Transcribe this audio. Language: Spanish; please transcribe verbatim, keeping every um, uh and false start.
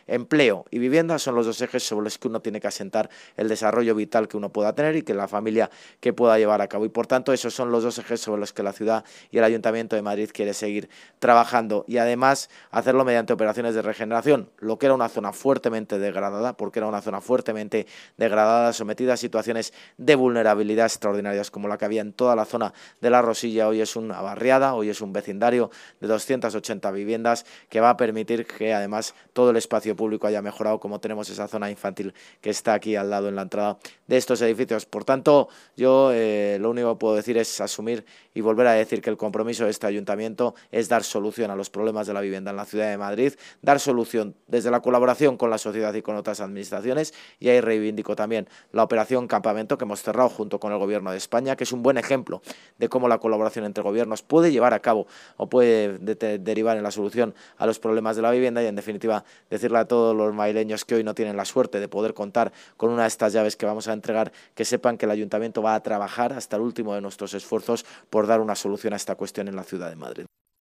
empleo y vivienda son los dos ejes sobre los que uno tiene que asentar el desarrollo vital que uno pueda tener y que la familia que pueda llevar a cabo. Y por tanto, esos son los dos ejes sobre los que la ciudad y el Ayuntamiento de Madrid quiere seguir trabajando y además hacerlo mediante operaciones de regeneración. Lo que era una zona fuertemente degradada, porque era una zona fuertemente degradada, sometida a situaciones de vulnerabilidad extraordinarias como la que había en toda la zona de La Rosilla, hoy es una barriada, hoy es un vecindario de doscientas ochenta viviendas que va a permitir que además todo el espacio público haya mejorado, como tenemos esa zona infantil que está aquí al lado en la entrada de estos edificios. Por tanto, yo eh, lo único que puedo decir es asumir y volver a decir que el compromiso de este ayuntamiento es dar solución a los problemas de la vivienda en la ciudad de Madrid, dar solución desde la colaboración con la sociedad y con otras administraciones, y ahí reivindico también la operación Campamento que hemos cerrado junto con el Gobierno de España, que es un buen ejemplo de cómo la colaboración entre gobiernos puede llevar a cabo o puede de de derivar en la solución a los problemas de la vivienda, y en definitiva decirle a todos los madrileños que hoy no tienen la suerte de poder contar con una de estas llaves que vamos a entregar, que sepan que el ayuntamiento va a trabajar hasta el último de nuestros esfuerzos por dar una solución a esta cuestión en la ciudad de Madrid.